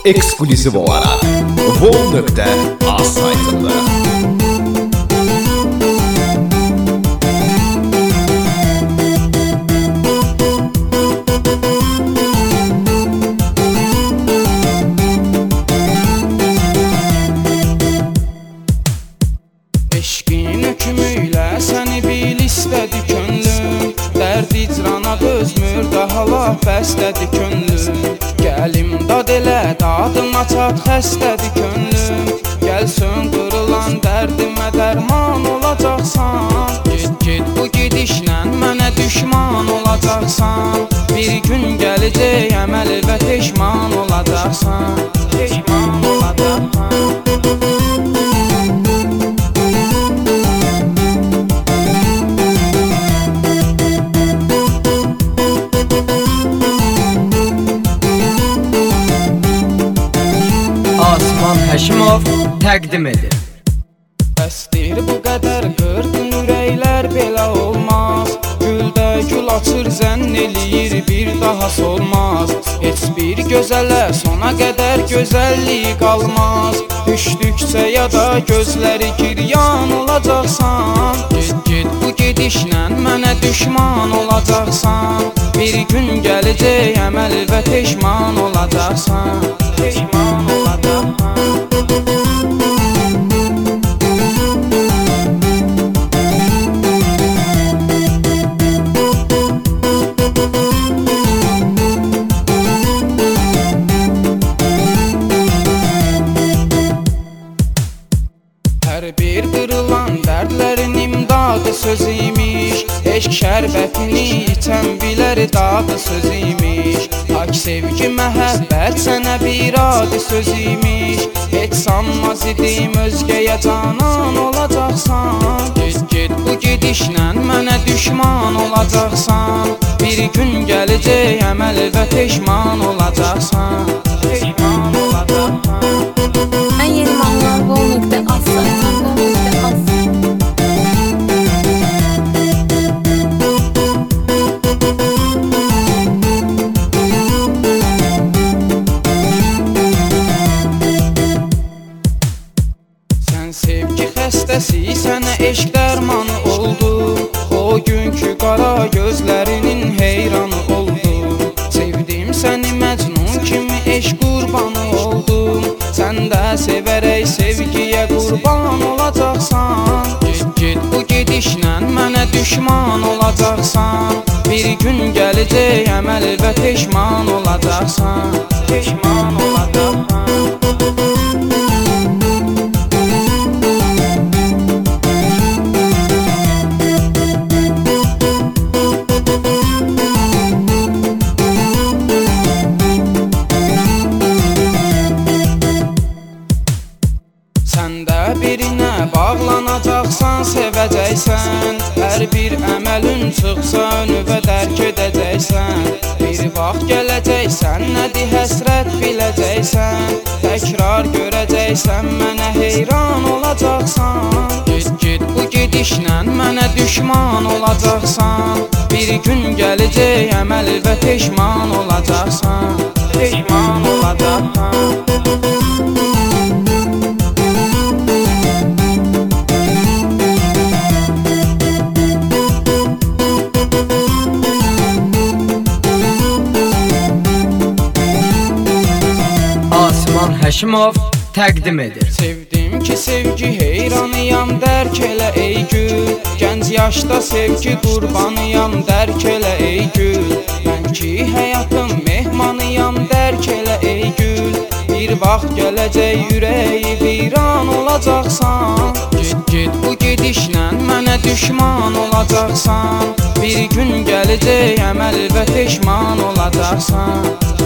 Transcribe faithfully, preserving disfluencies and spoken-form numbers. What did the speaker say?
ekskluziv olaraq vol nöqtə az saytında. Eşqin hükmüyle səni bil istədi könlüm, dərd icrana dözmür, daha laf bəstədi könlüm. Gəlim dad elə, dadıma çat xəstədi könlüm. Gəlsün qırılan dərdimə dərman olacaqsan. Get get bu gedişlə mənə düşman olacaqsan. Bir gün gələcək əməl və peşman olacaqsan. Peşman olacaqsan. Asman Həşimov təqdim edir. Bəsdir bu qədər qırdın ürəklər belə olmaz. Güldə gül açır zənn eləyir bir daha solmaz. Heç bir gözələ sona qədər gözəlliyi qalmaz. Düşdükcə yada gözləri giryan olacaqsan. Get get bu gedişlə mənə düşman olacaqsan. Bir gün gələcək əməl və peşman olacaqsan. Peşman olacaqsan. Hər bir qırılan dərdlərin imdadı söz imiş. Eşq şərbətini içən bilər dadı söz imiş. Hak sevgi məhəbbət sənə bir adi söz imiş. Heç sanmaz idim özgəyə canan olacaqsan. Get get bu gedişlə mənə düşman olacaqsan. Bir gün gələcək əməl və peşman olacaqsan. Peşman olacaqsan. Ən yeni mallar vol nöqtə az saytında. Sən sevgi xəstəsi, sənə eşq dərmanı oldum. O günkü qara gözlərinin heyranı oldum. Sevdim səni Məcnun kimi eşq qurbanı oldum. Sən də sevərək sevgiyə qurban olacaqsan. Get get bu gedişlə mənə düşman olacaqsan. Bir gün gələcək əməl və peşman olacaqsan. Peşman olacaqsan. Sən də birinə bağlanacaqsan, sevəcəksən. Hər bir əməlin çıxsa önüvə dərk edəcəksən. Bir vaxt gələcəksən, nədir həsrət biləcəksən. Təkrar görəcəksən, mənə heyran olacaqsan. Get get bu gedişlə mənə düşman olacaqsan. Bir gün gələcək əməl və peşman olacaqsan. Peşman olacaqsan. Asman Həşimov təqdim edir. Sevdim ki sevgi heyranıyam, dərk elə ey gül. Gənc yaşda sevgi qurbanıyam, dərk elə ey gül. Mən ki həyatım mehmanıyam, dərk elə ey gül. Bir vaxt gələcək ürəyi viran olacaqsan. Get get bu gedişlə mənə düşman olacaqsan. Bir gün gələcək əməl və peşman olacaqsan.